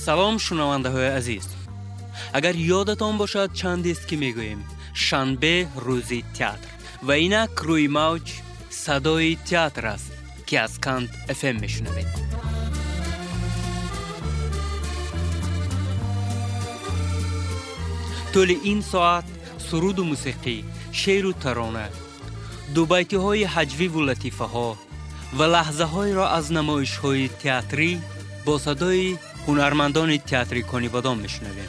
سلام شنونده های عزیز. اگر یادتان باشد چند است که میگوییم شنبه روزی تئاتر و اینک روی موج صدای تئاتر است که از کانت FM میشنوید. طول این ساعت سرود و موسیقی، شعر و ترانه، دو بیتی های هجوی و لطیفه ها و لحظه های را از نمایش های تئاتری با صدای هنرمندان تئاتری کنیبادان میشنویم.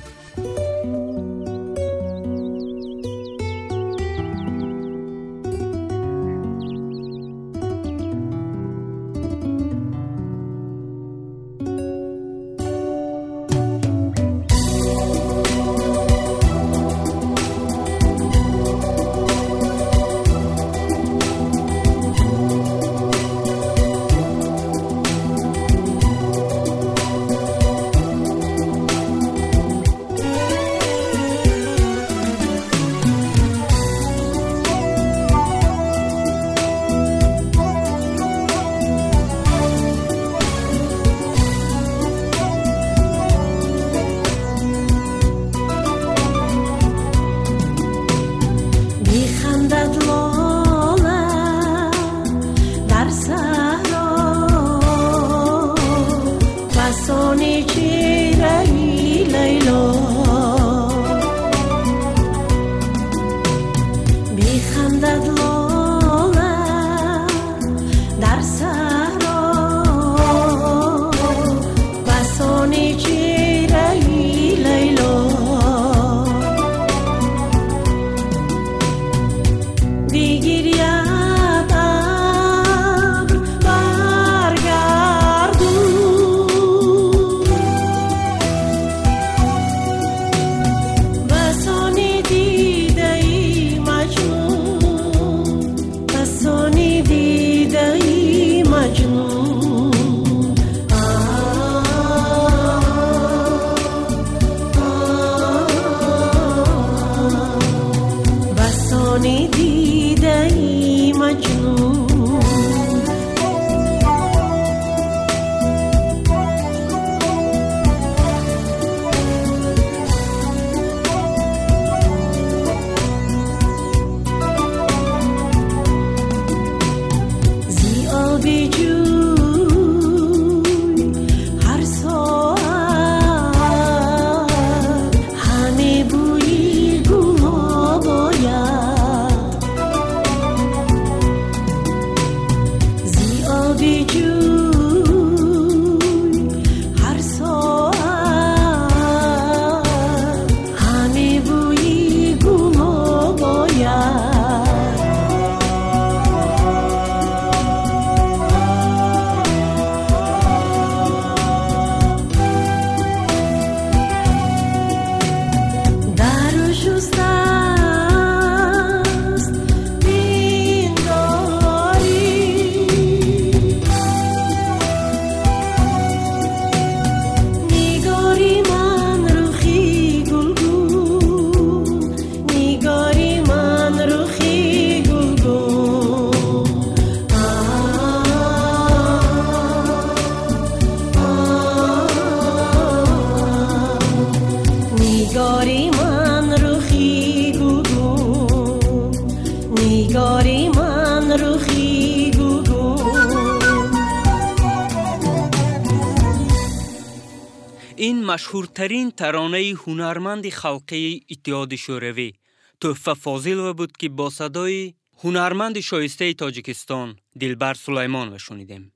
این مشهورترین ترانه هنرمند خلقی اتحاد شوروی تحفه فاضلوف بود که با صدای هنرمند شایسته تاجیکستان دلبر سلیمانوف شنیدیم.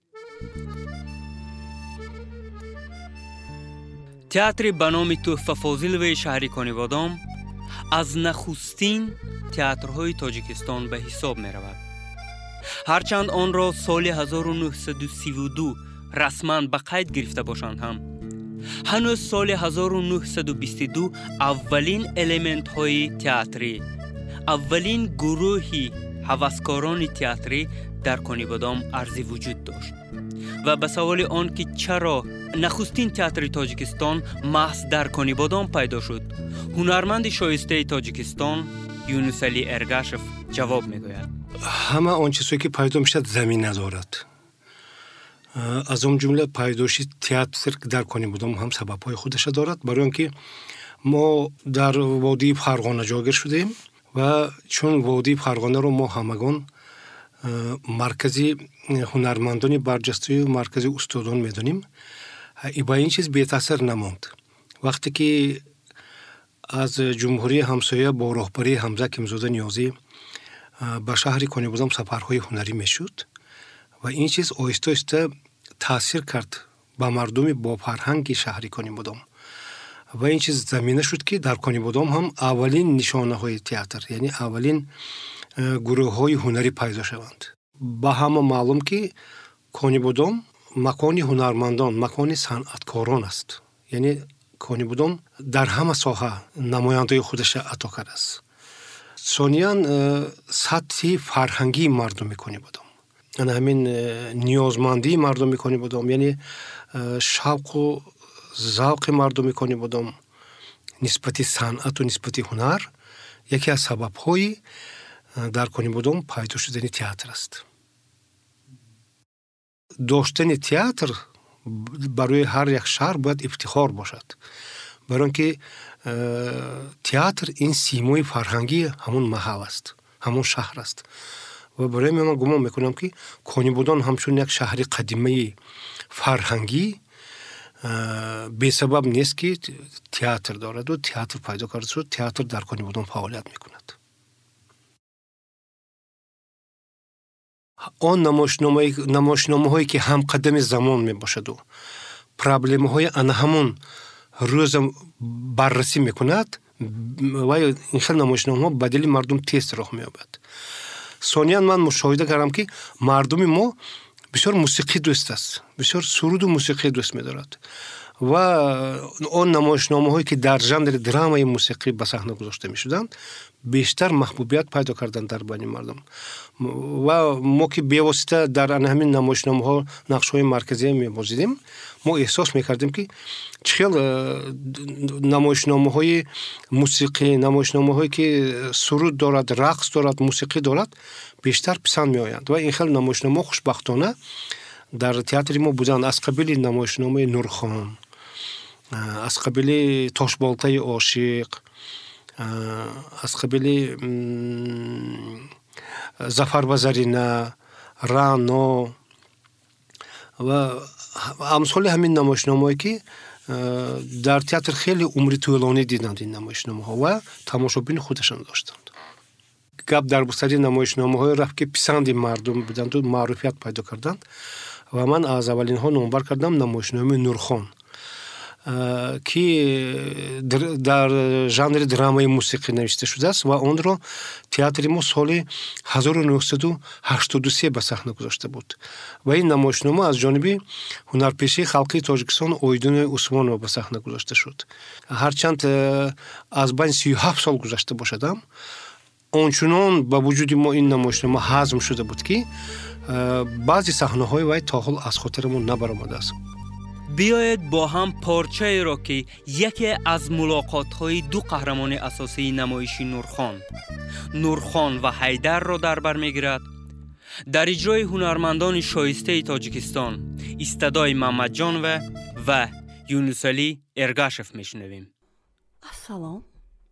تئاتر به نام تحفه فاضلوف شهر کنیبادام از نخستین تئاترهای تاجیکستان به حساب می رود. هرچند آن را سال 1932 رسما به قید گرفته باشند هم هنوز سال 1922 اولین الیمنت های تئاتری، اولین گروهی هوسکاران تئاتری در کنیبادام ارزی وجود داشت و به سوال آن که چرا نخستین تئاتر تاجیکستان محض در کنیبادام پیدا شد، هنرمند شایسته تاجیکستان یونس علی ارگاشف جواب میگوید: همه آن چیزی که پیدا میشد زمین ندارد. از اون جمله پایداشتی تئاتر در کنیبودم هم سبب‌های خودش دارد، برای اینکه ما در وادی فرغانه جاگیر شدیم و چون وادی فرغانه رو ما همگان مرکزی هنرمندان برجسته و مرکزی استادان میدونیم، با این چیز بی تاثیر نماند. وقتی که از جمهوری همسایه با راهبری حمزه کیمزاده نیازی به شهر کنیبودم سفرهای هنری میشد و این چیز آهسته آهسته تاثیر کرد به مردم با فرهنگ شهر کنیبودم و این چیز زمینه شد که در کنیبودم هم اولین نشانه های تئاتر، یعنی اولین گروه های هنری پیدا شوند. با همه معلوم که کنیبودم مکان هنرمندان، مکان صنعتکاران است، یعنی کنیبودم در همه ساحه نماینده خودش عطا کرده است. ثانیاً سطح فرهنگی مردم کنیبودم، یعنی همین نیازمندی مردم کنیبودم، یعنی شوق و ذوق مردم کنیبودم نسبت صنعت و نسبت هنر یکی از سبب‌های در کنیبودم پیدا شدن تئاتر است. داشتن تئاتر برای هر یک شهر باید افتخار باشد، برای اینکه تئاتر این سیمای فرهنگی همون محل است، همون شهر است و برای من گمان میکنم که کنیبودان همچون یک شهر قدیمی فرهنگی به سبب نیست که تئاتر دارد و تئاتر پیدا کرده شد. تئاتر در کنیبودان فعالیت میکند. آن نمایشنامه هایی که هم قدم زمان می باشد و پرابلم های آن همون روز بررسی میکند و این خیلی نمایشنامه ها بدل مردم تیز راه میابد. ثانیاً من مشاهده کردم که مردم ما بسیار موسیقی دوست است، بسیار سرود و موسیقی دوست می‌دارد و آن نمایشنامه هایی که در ژانر درامای موسیقی به صحنه گذاشته می‌شدند بیشتر محبوبیت پیدا کردند در بین مردم و ما که بی‌واسطه در همین نمایشنامه ها نقش‌های مرکزی می‌بازیدیم، ما احساس می‌کردیم که چقدر نمایشنامه های موسیقی، نمایشنامه هایی که سرود دارد، رقص دارد، موسیقی دارد بیشتر پسند می آیند و این خیلی نمایشنامه خوشبختانه در تئاتر ما بودند. از قبیل نمایشنامه نورخان، از قبیل تاشبالتای عاشق، از قبیل ظفر و زرینه، رانا و امثال همین نمایشنامه‌ای که در تئاتر خیلی عمری طولانی دیدند این نمایشنامه‌ها و تماشابین خودشان داشتند. گپ در بستر نمایشنامه‌های رفت که پسند مردم بودند و معروفیت پیدا کردند و من از اولین ها نمبر کردم نمایشنامه نورخان که در ژانر درامای موسیقی نوشته شده است و آن را تئاتر ما سال 1983 به صحنه گذاشته بود و این نمایشنامه از جانب هنرپیشه خلقی تاجیکستان اویدون عثمانov به صحنه گذاشته شد. هرچند از بین 37 سال گذشته باشدم، آنچنان با وجود ما این نمایشنامه هضم شده بود که بعضی صحنه‌های وای تا حال از خاطرمون نبرآمده است. بیایید با هم پارچه را که یکی از ملاقات‌های دو قهرمان اساسی نمایش نورخان و حیدر را در بر می‌گیرد، در اجرای هنرمندان شایسته تاجیکستان استادای محمد جان و یونس علی ارگاشف میشنویم. سلام،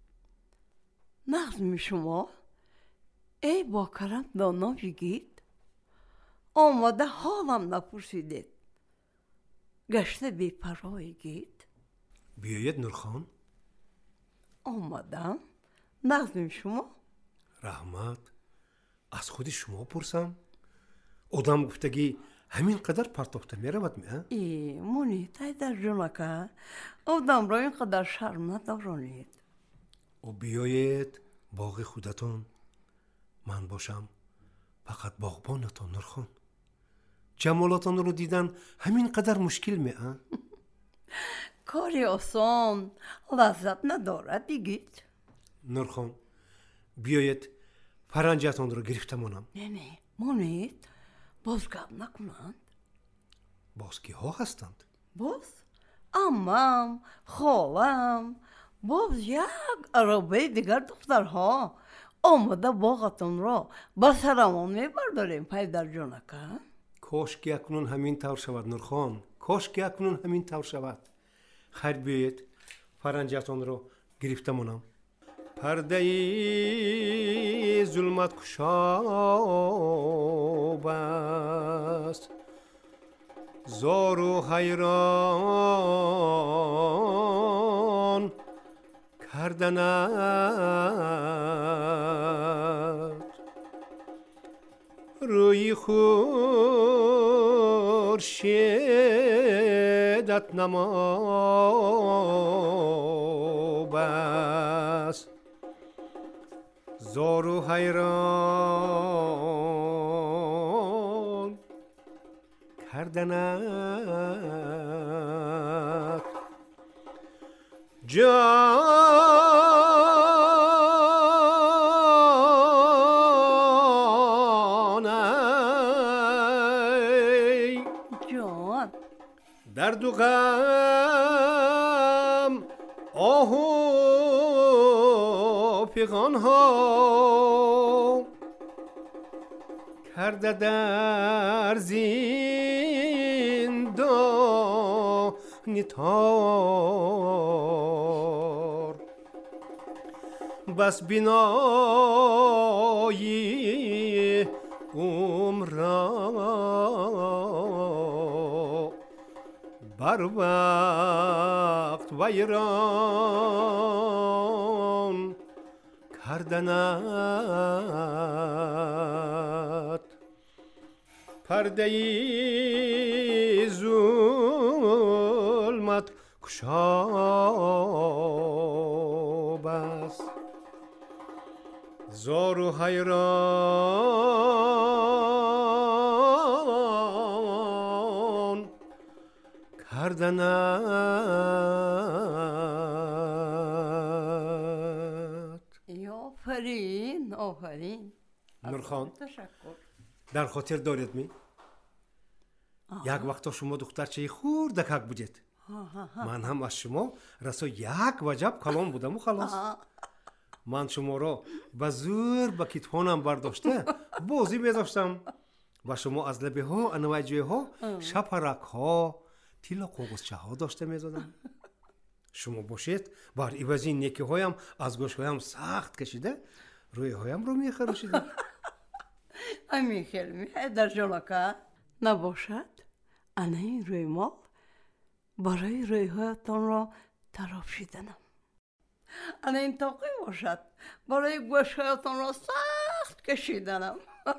نظم شما ای با کرم دانا بگید، آماده حالم نپرسیدید، گشته بی پرای گید. بیایید نورخان. آمادم. نظم شما. رحمت، از خود شما پرسم. آدم گفتگی همین قدر پرتافته میرود می؟ مونی تایدر جونکه آدم را اینقدر شرم ندارانید. و بیایید باغ خودتان، من باشم فقط باغبانتان نورخان. جمالاتان رو دیدن همین قدر مشکل میه؟ کاری آسان لذت ندارد بگید. نورخان بیایید فرنجتان رو گرفته مانم. نه مونید باز گپ نکنند. باز کی ها هستند؟ باز امم، خالم، باز یک عربه دیگر دخترها آمده باغتان را به سرمان میبرداریم پدر جانکه. کاش که اکنون همین طور شود نورخان، کاش که اکنون همین طور شود. خیر بیایید فرنجتان رو گرفته مانم. پرده ظلمت کشاب است، زار و حیران کردنت. روی خورشیدت نماب است، زار و حیران کردنت. جان ای جان درد و غم، آه و فغان ها کرده در زندان تار. بس بینایی عمر را بر وقت ویران کردنت. پرده ظلمت کشاب است، زار و حیران کردنت. آفرین آفرین. نورخان تشکر. در خاطر دارید می یک وقتا شما دخترچه خوردکک بودید، من هم از شما رسا یک وجب کلام بودم و خلاص. من شما را به زور به کتفانم برداشته بازی می‌داشتم و شما از لبه ها انواجه ها شپرک ها تیلا قوقسچه ها داشته می‌زدم. شما باشید بر عوض نیکی هایم از گوش هایم سخت کشیده روی هایم رو می‌خراشیده. همین خیلی در جلوکه نباشد انا این روی ما برای روی هایتان را ترافشیدنم. انا این تاقی باشد برای گوش هایتان را سخت کشیدنم.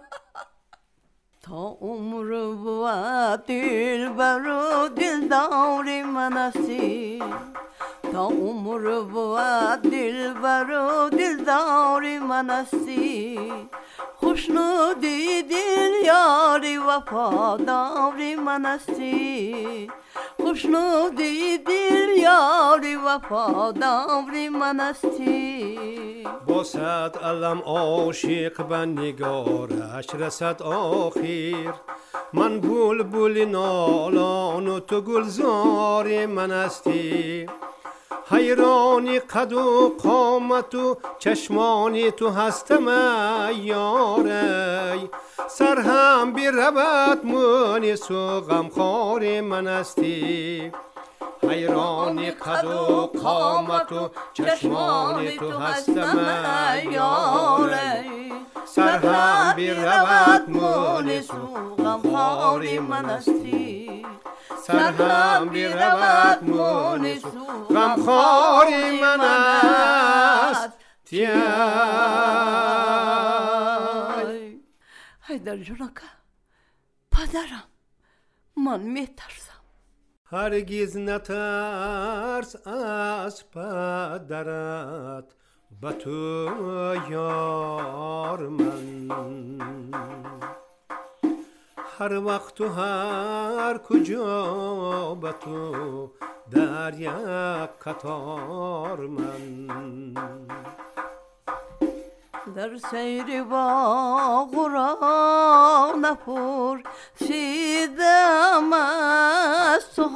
تا عمر بود دلبر و دلدار من هستی، تا عمر بود دلبر و دلدار من هستی. خوشنودی دل یاری وفادار من هستی، خوشنودی دل یاری وفادار من هستی. با صد علم عاشق به نگارش رسد آخر، من بلبل نالان و تو گلزار من هستی. حیرانی قد و قامت و چشمانی تو هستم یاری، سر هم بی ربط مونس و غمخوار من هستی. حیرانی قد و قامت و چشمانی تو هستم یاری، سر هم بی ربط مونس و غمخوار من هستی. سر هم بی ربط مونس و غمخواری من هستی. حیدر جونکه پدرم من میترسم. هرگز نترس از پدرت به تو یار من، هر وقت و هر کجا به تو در یک قطار من. در سیر باغ را نپرسیدم از تو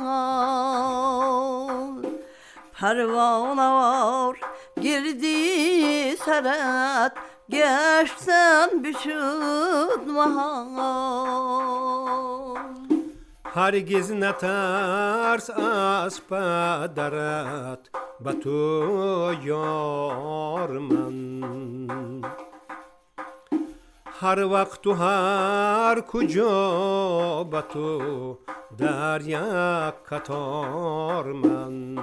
حال، پروانه وار گردی سرت گشتن بشد محال. هرگز نترس از پدرت به تو یار من، هر وقت و هر کجا به تو در یک قطار من.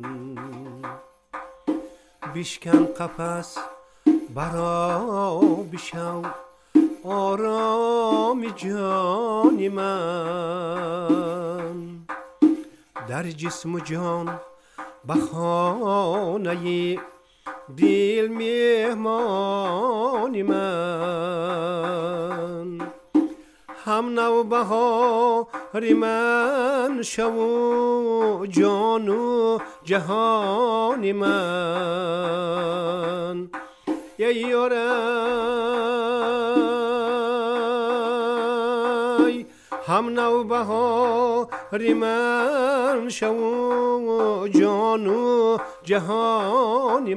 بشکن قفس برا بشو آرام جان من، در جسم و جان به خانه دل مهمان من. هم نوبهار من شو جان و جهان من. ای یارای هم نوبهار من شو جان و جهان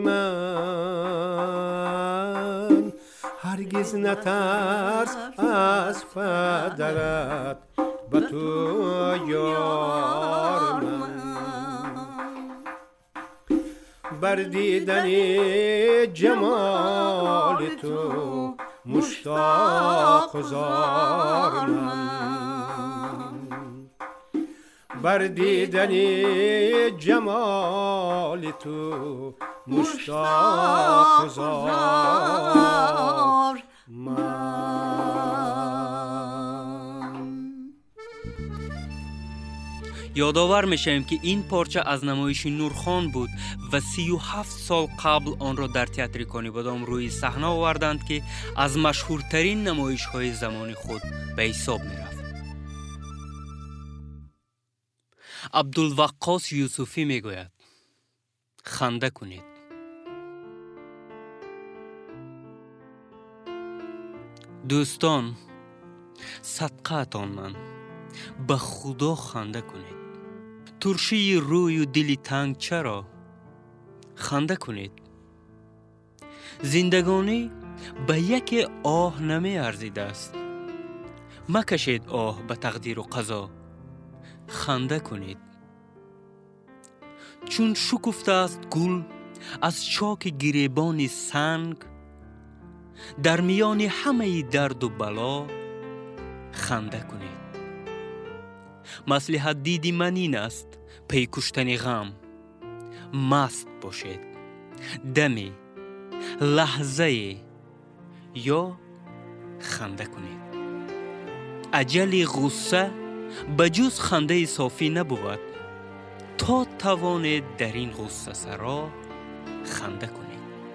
من. هرگز نترس از پدرت به تو یار من. بر دیدن جمال تو مشتاق زار من، بر دیدن جمال تو مشتاق زار من. یادآور میشیم که این پارچه از نمایش نورخان بود و 37 سال قبل آن را در تئاتر کانیبادام روی صحنه آوردند که از مشهورترین نمایش‌های زمان خود به حساب می‌رفت. عبدالوقاص یوسفی میگوید خنده کنید. دوستان صدقه‌تان من، به خدا خنده کنید. ترشی روی و دلی تنگ چرا؟ خنده کنید. زندگانی به یک آه نمی ارزیده است. مکشید آه به تقدیر و قضا، خنده کنید. چون شکفته است گل از چاک گریبان سنگ، در میان همه درد و بلا خنده کنید. مصلحت دیدی من این است پی کشتن غم، مست باشید دمی لحظه یا خنده کنید. اجل غصه بجز خنده صافی نبود، تا توانید در این غصه سرا خنده کنید.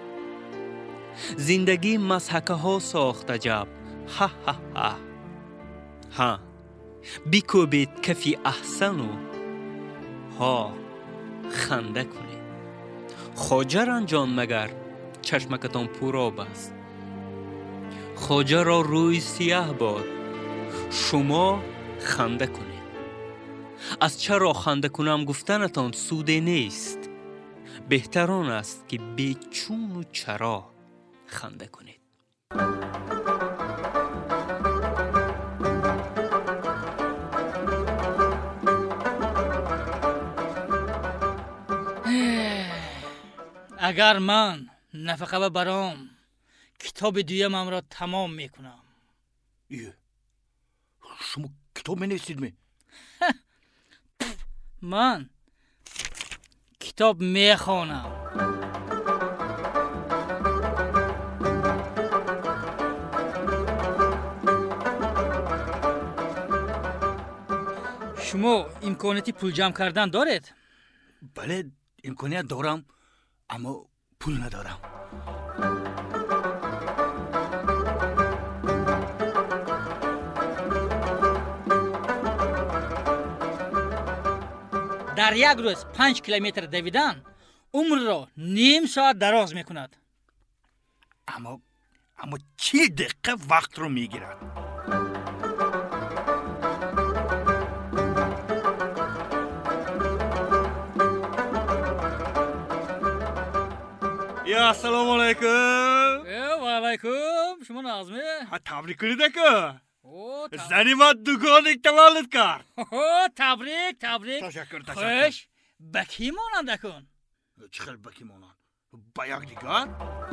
زندگی مضحکه ها ساخت عجب، ها ها ها ها، بیکوبید کفی احسن و ها خنده کنید. خواجه رنجان مگر چشمکتان پر آب است، خواجه را روی سیاه باد، شما خنده کنید. از چرا خنده کنم گفتنتان سوده نیست، بهتران است که به چون و چرا خنده کنید. اگر من نفقه و برام کتاب دویمم را تمام میکنم. شما کتاب مینویسید می؟ من کتاب میخوانم. شما امکانیتی پول جمع کردن دارید؟ بله امکانیت دارم، اما پول ندارم. در یک روز 5 کیلومتر دویدن عمر را نیم ساعت دراز میکند. اما چه دقیقه وقت رو میگیرد؟ یا السلام علیکم. و علیکم. شما نازمه؟ ها تبریک کنید که او زنی ما دوگان تولد کرد. تبریک. تشکر. خوش بکی مانند کن. چخل بکی مانند با یک دیگر.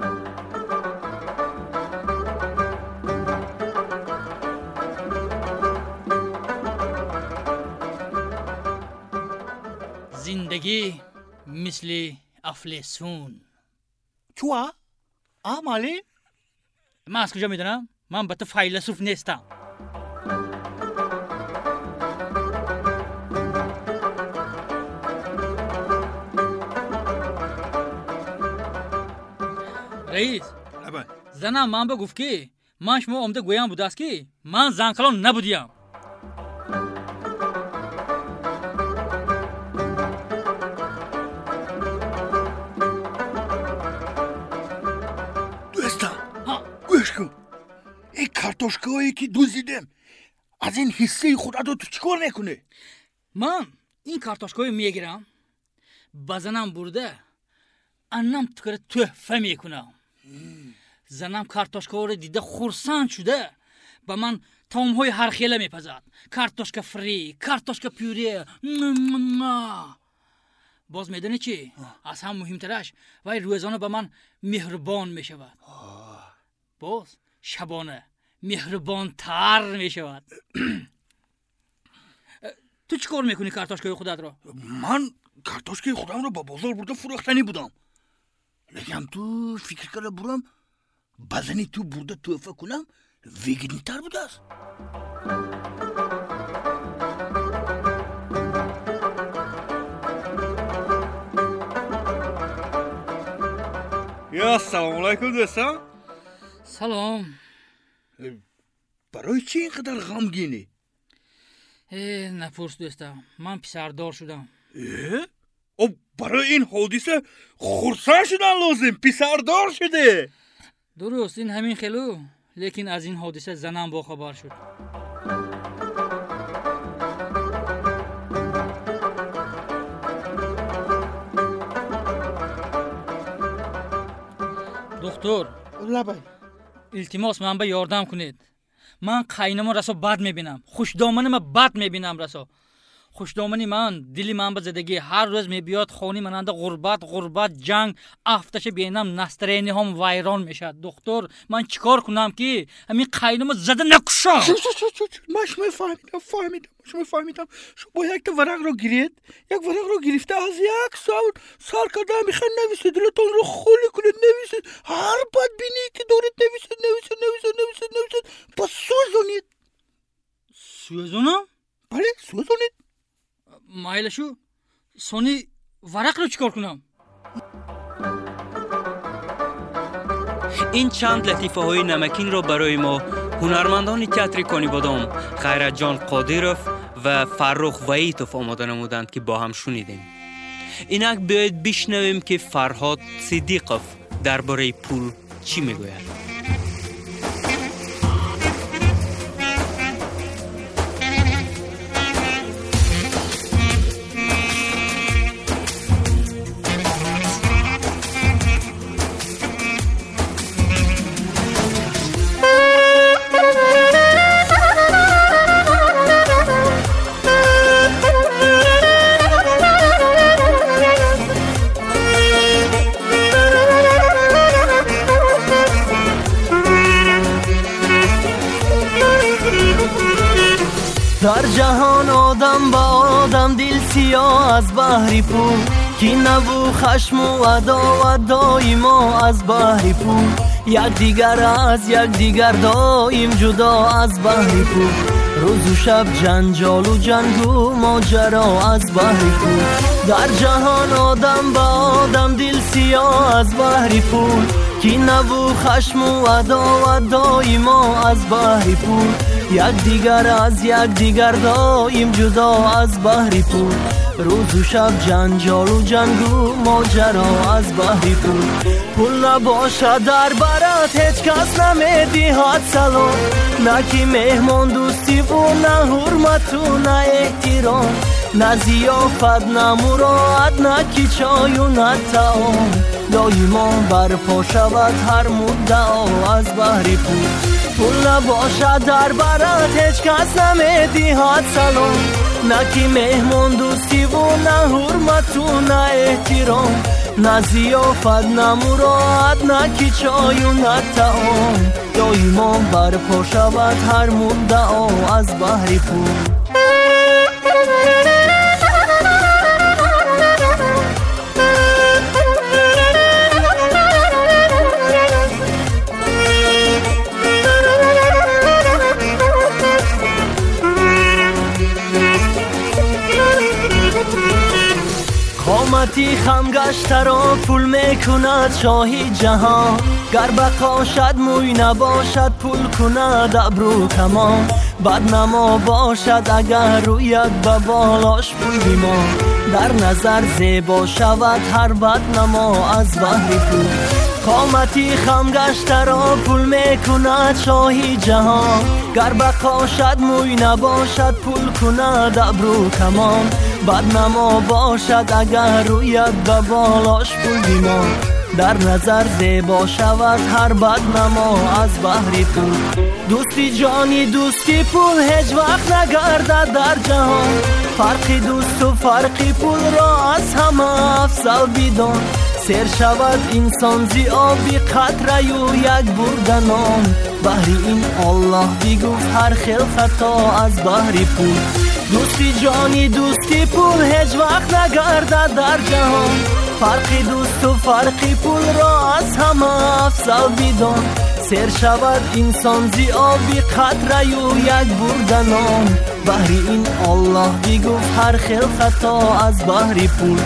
زندگی مثل افلاطون. چوا؟ مالی؟ من از کجا میدونم؟ من به تو فیلسوف نیستم. رئیس زنم من بگفت که من شما آمده گویم بوده است که من زنکلان نبودیم. گوش کن. این کارتوشکایی که دوزیدم از این حصه خدا تو چیکار میکنه؟ من این کارتوشکایی میگیرم با زنم برده انم تو تحفه میکنم. زنم کارتوشکا رو دیده خرسند شده با من تامهای هر خیله میپزد. کارتوشکا فری، کارتوشکا پیوری. باز میدونی چی؟ از هم مهمترش وای روزانه با من مهربان میشود. باز شبانه مهربان تر میشود. تو چی کار میکنی کارتوشکای خودت رو؟ من کارتوشکای خودم رو با بازار برده فروختنی بودم. لیکن تو فکر کرده برم بزنی تو برده تحفه کنم ویگنی تر بوده است. یا سلام علیکم دوستان. سلام. برای چی اینقدر غمگینی؟ نپرس دوستم، من پسردار شدم. برای این حادثه خرسند شدن لازم. پسردار شده. درست این همین خیلو، لیکن از این حادثه زنم با خبر شد. دکتر لبای التماس من به یاردم کنید. من قاینما رسا بد میبینم، خوشدامنی من بد میبینم. رسا خوشدامنی من دلی من به زدگی هر روز میبیاد خونی مننده غربت جنگ افتش بینم نسترینی هم ویران میشد. دکتر من چیکار کنم که همین قاینما زده نکشم؟ من فهمیدم. شما با یک ورق رو گرید، یک ورق رو گرفته از یک سال کرده میخواد نویسید، دلتون رو خالی کنید، نویسید هر بدبینی که دارید نویسید. پس سوزونم؟ بله سوزونید. مایلشو سونی ورق رو چیکار کنم؟ این چند لطیفه های نمکین را برای ما هنرمندان تئاتر کانی بادام خیرت جان قادرов و فرخ وحیدov آماده نمودند که با هم شنیدیم. اینک بیایید بشنویم که فرهاد صدیقov درباره پول چی میگوید. در جهان آدم با آدم دل سیاه از بحری پول، کی نبو خشم و عداوت دایما از بحری پول، یک دیگر از یک دیگر دایم جدا از بحری پول، روز و شب جنجال و جنگ و ماجرا از بحری پول. در جهان آدم با آدم دل سیاه از بحری پول، کی نبو خشم و عداوت دایما از بحری پول، یک دیگر از یک دیگر دایم جدا از بحری پول، روز و شب جنجال و جنگ و ماجرا از بحری پول. پول نباشه در برات هیچ کس نمیدهد سلام، نه کی مهمان دوستی و نه حرمت و نه احترام، نه ضیافت نه مراد نه کی چای و نه طعام. دایما برپا شود هر مدعا از بحر پول نباشد در برات هیچ کس نمیدهد سلام، نه کی مهمان دوستی و نه حرمت و نه احترام، نه ضیافت نه مراد نه کی چای و نه طعام، دایما برپا شود هر مدعا از بحر پول. قامتی خم گشته را پول میکند شاهی جهان، گر بقاشد موی نباشد پول کند ابرو کمان، بدنما باشد اگر روید به بالاش پول بیمان، در نظر زیبا شود هر بدنما از بحر پول. قامتی خم گشته را پول میکند شاهی جهان، گر بقاشد موی نباشد پول کند ابرو کمان، بدنما باشد اگر روید به بالاش پول بیمان، در نظر زیبا شود هر بدنما از بحر پول. دوستی جانی دوستی پول هیچ وقت نگردد در جهان، فرقی دوست و فرقی پول را از همه افضل بدان، سیر شود انسان زی آبی قطره و یک بردنان، بحر این الله بگفت هر خیل خطا از بحر پول. دوستی جانی دوستی پول هیچ وقت نگردد در جهان، فرقی دوست و فرقی پول را از همه افضل بدان، سیر شود انسان زی آبی قطره و یک بردنان، بحر این الله بگفت هر خیل خطا از بحر پول.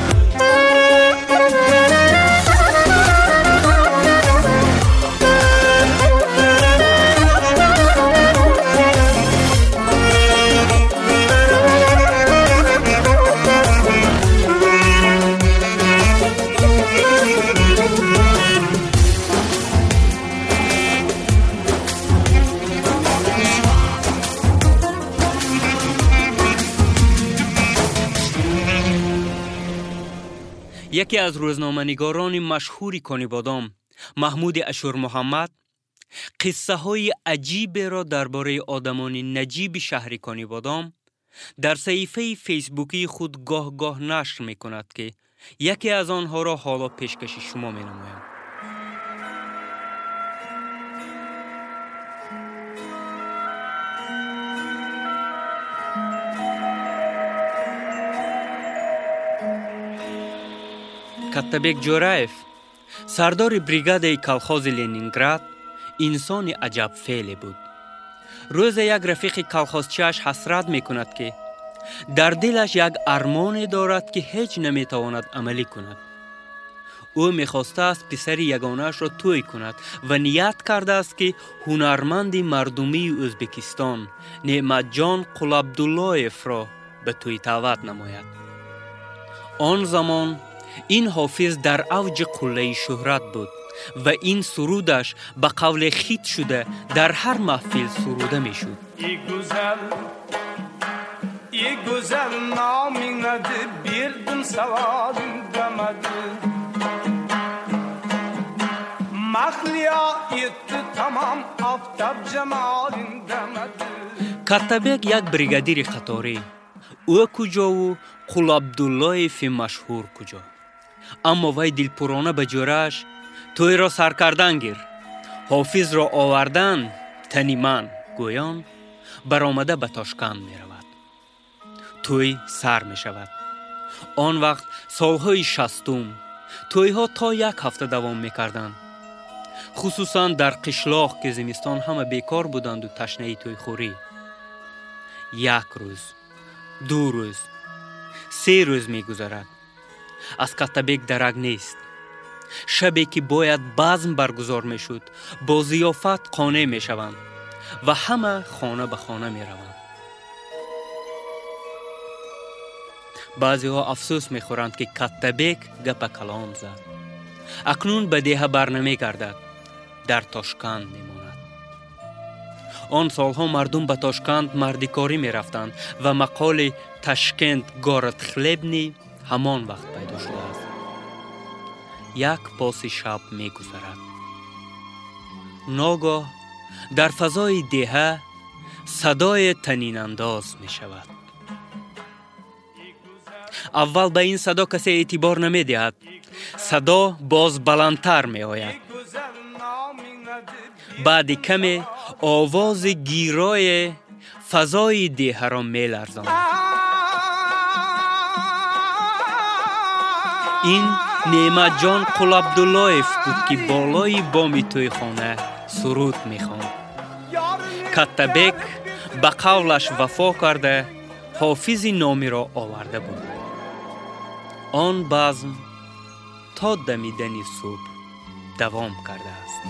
یکی از روزنامه‌نگاران مشهور کنیبادام محمود اشور محمد قصه های عجیب را درباره آدمان نجیب شهر کنیبادام در صفحه فیسبوکی خود گاه گاه نشر می کند که یکی از آنها را حالا پیشکش شما می نمایم. کاتبک جورایف سردار بریگاد کلخاز لنینگراد انسان عجب فعلی بود. روز یک رفیق کلخازچیش حسرت می کند که در دلش یک ارمان دارد که هیچ نمی تواند عملی کند. او می خواسته است پسر یگانه‌اش را توی کند و نیت کرده است که هنرمند مردمی ازبکستان نعمت جان قل عبدالله‌یف را به توی دعوت نماید. آن زمان این حافظ در اوج قله شهرت بود و این سرودش به قول خیت شده در هر محفل سروده می شود. ای گذر نامی نده بیردم سوادم دمده مخلیایت تمام آفتاب جمالم دمده. کاتبک یک بریگادیر خطاری، او کجا و قل عبدالله‌یف مشهور کجا؟ اما وی دلپرانه به جورش توی را سر کردن گیر، حافظ را آوردن تنی من گویان برآمده به تاشکند می رود. توی سر می شود. آن وقت سالهای 60 توی ها تا یک هفته دوام می کردن، خصوصا در قشلاق که زمستان همه بیکار بودند و تشنه توی خوری. یک روز، 2 روز، 3 روز می گذرد. از کاتبک درک نیست. شبی که باید بزم برگزار می شد با ضیافت قانع می شوند و همه خانه به خانه می روند. بعضی ها افسوس می خورند که کاتبک گپ کلام زد. اکنون به دیه برنمی گردد، در تاشکند می ماند. آن سالها مردم به تاشکند مردکاری می رفتند و مقال تشکند گارت خلبنی همان وقت پیدا شده است. یک پاس شب می گذرد. ناگاه در فضای دهه صدای طنین انداز می شود. اول به این صدا کسی اعتبار نمی دهد. صدا باز بلندتر می آید. بعد کمی آواز گیرای فضای دهه را می لرزاند. این نعمت جان قل عبداللهیف بود که بالای بام توی خانه سرود می خواند. کتبک به قولش وفا کرده حافظ نامی را آورده بود. آن بزم تا دمیدن صبح دوام کرده است.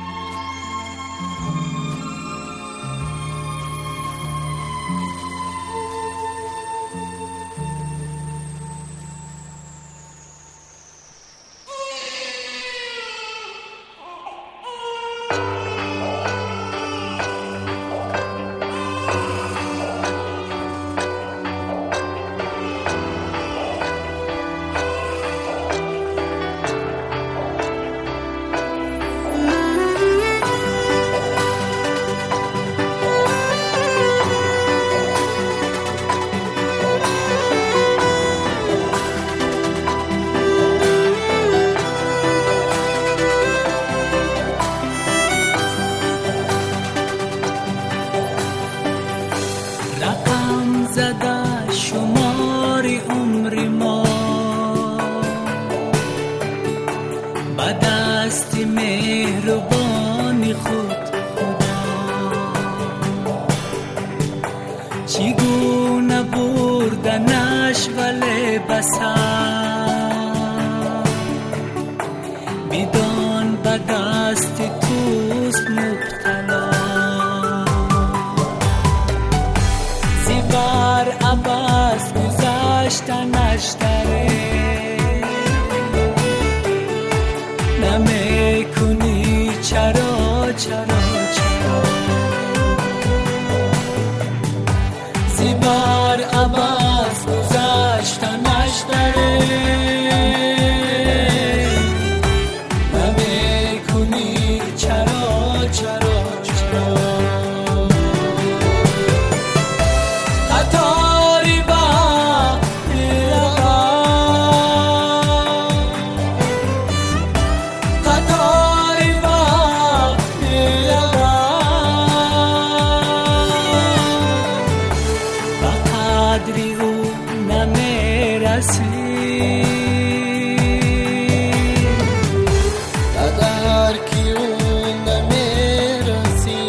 چگونه بردنش ولی بسر بدان به دست توست مبتلا زیبر عباس گذشتنش داره نمی کنی چرا زیبر عباس گذشتنش داره نمی کنی چرا قطاری با قطاری با قدری او نمیرسی قدر کی او نمیرسی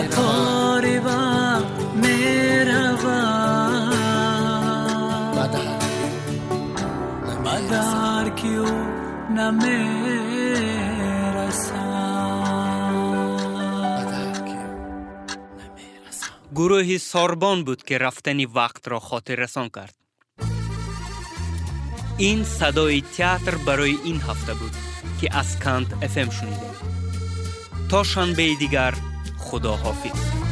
عطاری وقت میرود مدار کیو گروهی ساربان بود که رفتن وقت را خاطر رسان کرد. این صدای تئاتر برای این هفته بود که از کانت FM شنیدیم. تا شنبه دیگر خدا حافظ.